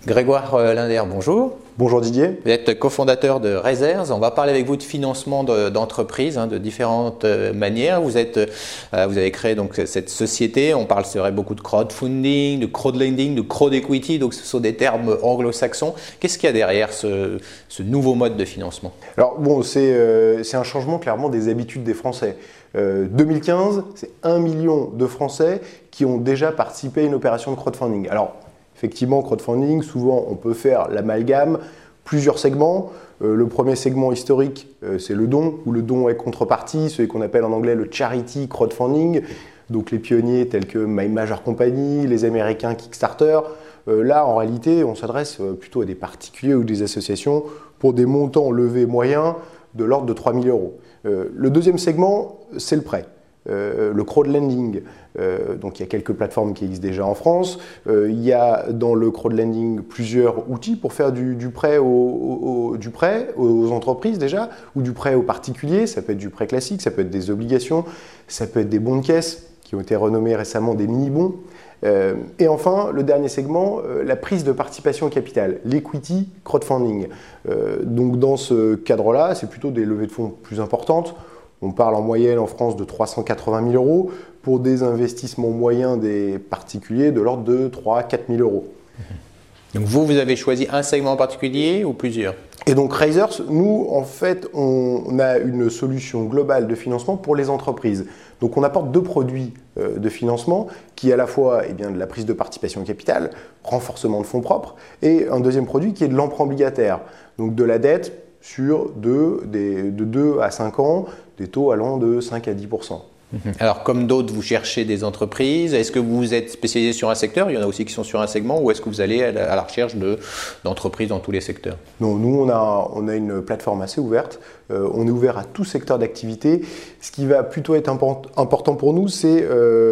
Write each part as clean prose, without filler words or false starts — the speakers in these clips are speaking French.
Grégoire Linder, bonjour. Bonjour Didier. Vous êtes cofondateur de Raizers. On va parler avec vous de financement d'entreprises de différentes manières. Vous avez créé donc cette société. On parle, c'est vrai, beaucoup de crowdfunding, de crowdlending, de crowd equity. Donc, ce sont des termes anglo-saxons. Qu'est-ce qu'il y a derrière ce nouveau mode de financement? Alors bon, c'est un changement clairement des habitudes des Français. 2015, c'est 1 million de Français qui ont déjà participé à une opération de crowdfunding. Alors, effectivement, crowdfunding, souvent on peut faire l'amalgame, plusieurs segments. Le premier segment historique, c'est le don, où le don est contrepartie, celui qu'on appelle en anglais le charity crowdfunding. Donc les pionniers tels que My Major Company, les Américains Kickstarter. Là, en réalité, on s'adresse plutôt à des particuliers ou des associations pour des montants levés moyens de l'ordre de 3 000 euros. Le deuxième segment, c'est le prêt. Le crowdlending, donc il y a quelques plateformes qui existent déjà en France. Il y a dans le crowdlending plusieurs outils pour faire du prêt aux entreprises déjà, ou du prêt aux particuliers. Ça peut être du prêt classique, ça peut être des obligations, ça peut être des bons de caisse qui ont été renommés récemment des mini-bons. Et enfin, le dernier segment, la prise de participation au capital, l'equity crowdfunding. Donc dans ce cadre-là, c'est plutôt des levées de fonds plus importantes. On parle en moyenne en France de 380 000 euros pour des investissements moyens des particuliers de l'ordre de 3 000 à 4 000 euros. Donc vous avez choisi un segment en particulier ou plusieurs? Et donc Raizers, nous, en fait, on a une solution globale de financement pour les entreprises. Donc on apporte deux produits de financement qui est à la fois de la prise de participation au capital, renforcement de fonds propres, et un deuxième produit qui est de l'emprunt obligataire, donc de la dette sur de 2 à 5 ans, des taux allant de 5 à 10%. Alors, comme d'autres, vous cherchez des entreprises. Est-ce que vous êtes spécialisé sur un secteur? Il y en a aussi qui sont sur un segment. Ou est-ce que vous allez à la recherche d'entreprises dans tous les secteurs? Non, nous, on a une plateforme assez ouverte. On est ouvert à tout secteur d'activité. Ce qui va plutôt être important pour nous, c'est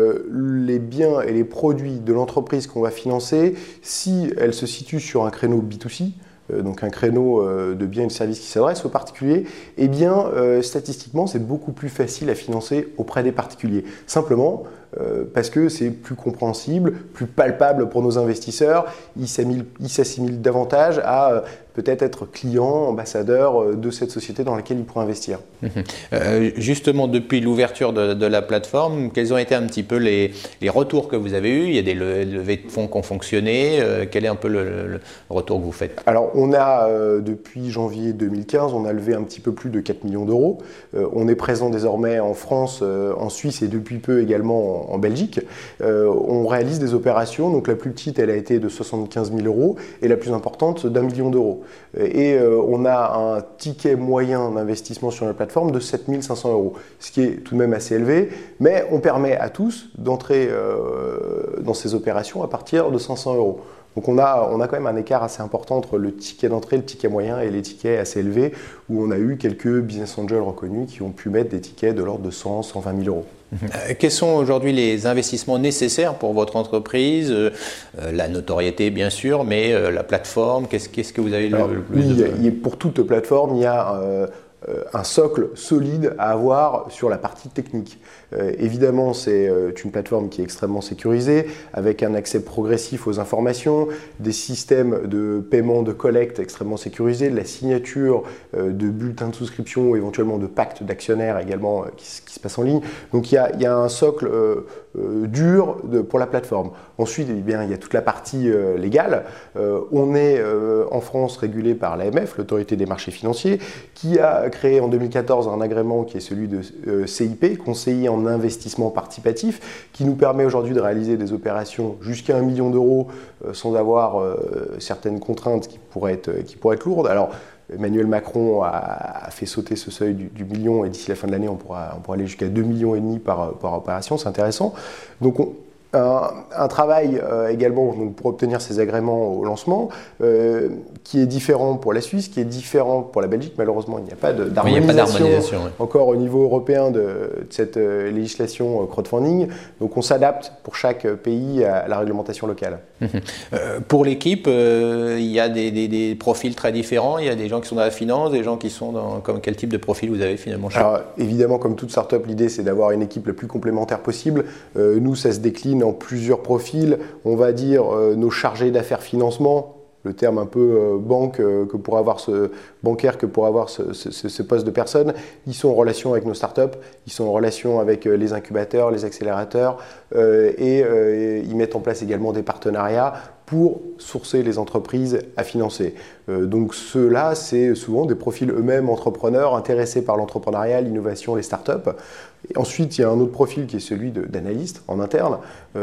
les biens et les produits de l'entreprise qu'on va financer si elle se situe sur un créneau B2C. Donc un créneau de biens et de services qui s'adresse aux particuliers, statistiquement, c'est beaucoup plus facile à financer auprès des particuliers. Simplement parce que c'est plus compréhensible, plus palpable pour nos investisseurs. Ils s'assimilent davantage à peut-être être client, ambassadeur de cette société dans laquelle ils pourraient investir. Justement, depuis l'ouverture de la plateforme, quels ont été un petit peu les retours que vous avez eus? Il y a des levées de fonds qui ont fonctionné. Quel est un peu le retour que vous faites? Alors, on a, depuis janvier 2015, on a levé un petit peu plus de 4 millions d'euros. On est présent désormais en France, en Suisse et depuis peu également en Belgique. On réalise des opérations, donc la plus petite, elle a été de 75 000 euros et la plus importante d'1 million d'euros. Et on a un ticket moyen d'investissement sur la plateforme de 7 500 euros, ce qui est tout de même assez élevé, mais on permet à tous d'entrer dans ces opérations à partir de 500 euros. Donc on a quand même un écart assez important entre le ticket d'entrée, le ticket moyen et les tickets assez élevés, où on a eu quelques business angels reconnus qui ont pu mettre des tickets de l'ordre de 100 120 000 euros. Quels sont aujourd'hui les investissements nécessaires pour votre entreprise? La notoriété, bien sûr, mais la plateforme, qu'est-ce que vous avez le plus? Oui, pour toute plateforme, il y a un socle solide à avoir sur la partie technique. Évidemment, c'est une plateforme qui est extrêmement sécurisée, avec un accès progressif aux informations, des systèmes de paiement, de collecte extrêmement sécurisés, de la signature de bulletins de souscription ou éventuellement de pactes d'actionnaires également qui se passe en ligne. Donc il y a un socle dur pour la plateforme. Ensuite, il y a toute la partie légale. On est en France régulé par l'AMF, l'autorité des marchés financiers, qui a créé en 2014 un agrément qui est celui de CIP, conseiller en investissement participatif, qui nous permet aujourd'hui de réaliser des opérations jusqu'à 1 million d'euros sans avoir certaines contraintes qui pourraient être lourdes. Alors, Emmanuel Macron a fait sauter ce seuil du million et d'ici la fin de l'année, on pourra aller jusqu'à 2,5 millions par opération, c'est intéressant. Donc un travail également donc, pour obtenir ces agréments au lancement qui est différent pour la Suisse, qui est différent pour la Belgique. Malheureusement, il n'y a pas d'harmonisation encore au niveau européen de cette législation crowdfunding. Donc on s'adapte pour chaque pays à la réglementation locale. Pour l'équipe, il y a des profils très différents. Il y a des gens qui sont dans la finance, des gens qui sont dans quel type de profil vous avez finalement? Alors, évidemment, comme toute start-up, l'idée c'est d'avoir une équipe la plus complémentaire possible. Nous, ça se décline en plusieurs profils. On va dire nos chargés d'affaires financement, le terme un peu bancaire que pour avoir ce poste de personnes, ils sont en relation avec nos startups, ils sont en relation avec les incubateurs, les accélérateurs et ils mettent en place également des partenariats pour sourcer les entreprises à financer. Donc ceux-là, c'est souvent des profils eux-mêmes entrepreneurs intéressés par l'entrepreneuriat, l'innovation, les startups. Et ensuite, il y a un autre profil qui est celui d'analyste en interne.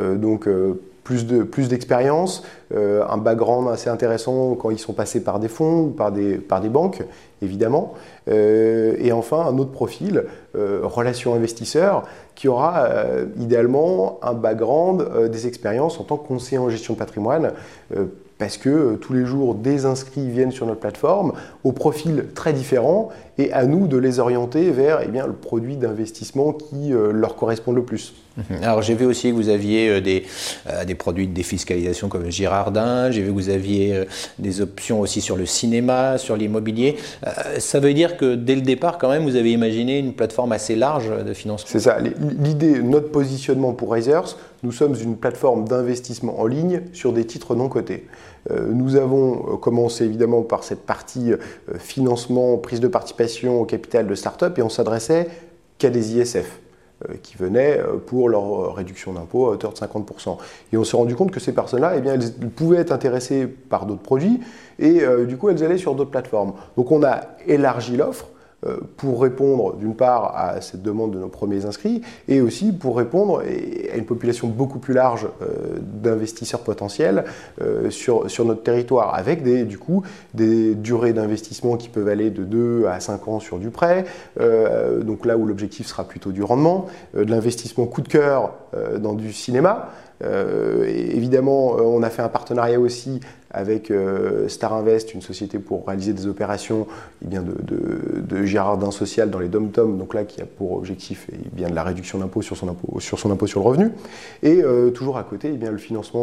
Plus d'expérience, un background assez intéressant quand ils sont passés par des fonds ou par des banques, évidemment. Et enfin, un autre profil, relation investisseur, qui aura idéalement un background, des expériences en tant que conseiller en gestion de patrimoine, parce que tous les jours, des inscrits viennent sur notre plateforme au profil très différent et à nous de les orienter vers le produit d'investissement qui leur correspond le plus. Alors j'ai vu aussi que vous aviez des produits de défiscalisation comme Girardin, j'ai vu que vous aviez des options aussi sur le cinéma, sur l'immobilier. Ça veut dire que dès le départ quand même vous avez imaginé une plateforme assez large de financement. C'est ça, l'idée, notre positionnement pour Raisers, nous sommes une plateforme d'investissement en ligne sur des titres non cotés. Nous avons commencé évidemment par cette partie financement, prise de participation au capital de start-up et on s'adressait qu'à des ISF qui venaient pour leur réduction d'impôt à hauteur de 50%. Et on s'est rendu compte que ces personnes-là, elles pouvaient être intéressées par d'autres produits et du coup, elles allaient sur d'autres plateformes. Donc on a élargi l'offre pour répondre d'une part à cette demande de nos premiers inscrits et aussi pour répondre à une population beaucoup plus large d'investisseurs potentiels sur notre territoire avec des durées d'investissement qui peuvent aller de 2 à 5 ans sur du prêt, donc là où l'objectif sera plutôt du rendement, de l'investissement coup de cœur dans du cinéma. Évidemment, on a fait un partenariat aussi avec Star Invest, une société pour réaliser des opérations de Girardin social dans les dom-tom, donc là qui a pour objectif de la réduction d'impôt sur son impôt sur le revenu. Et toujours à côté, le financement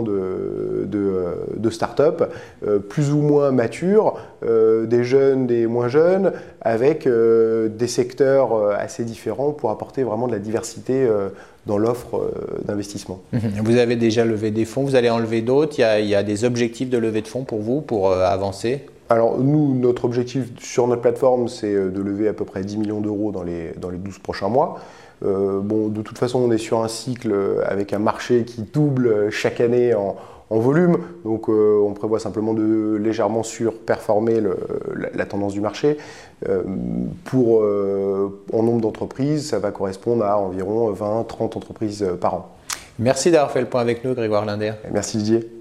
de start-up plus ou moins matures, des jeunes, des moins jeunes, avec des secteurs assez différents pour apporter vraiment de la diversité dans l'offre d'investissement. Vous avez déjà levé des fonds, vous allez en lever d'autres, il y a des objectifs de levée de fonds pour vous, pour avancer? Alors nous, notre objectif sur notre plateforme, c'est de lever à peu près 10 millions d'euros dans les 12 prochains mois. De toute façon, on est sur un cycle avec un marché qui double chaque année en volume, donc on prévoit simplement de légèrement surperformer la tendance du marché. En nombre d'entreprises, ça va correspondre à environ 20-30 entreprises par an. Merci d'avoir fait le point avec nous, Grégoire Linder. Merci Didier.